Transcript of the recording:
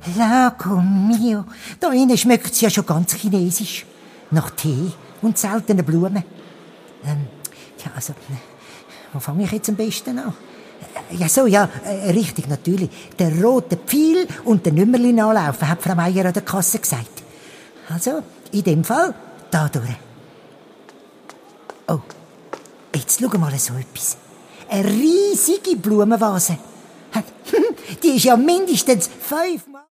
Lago mio, da innen schmeckt's ja schon ganz chinesisch. Nach Tee und seltenen Blumen. Ja, also, wo fange ich jetzt am besten an? Richtig, natürlich. Der rote Pfeil und der Nümmerli anlaufen, hat Frau Meier an der Kasse gesagt. Also, in dem Fall, da durch. Oh, jetzt schau mal so etwas. Eine riesige Blumenvase. Die ist ja mindestens 5 Mal...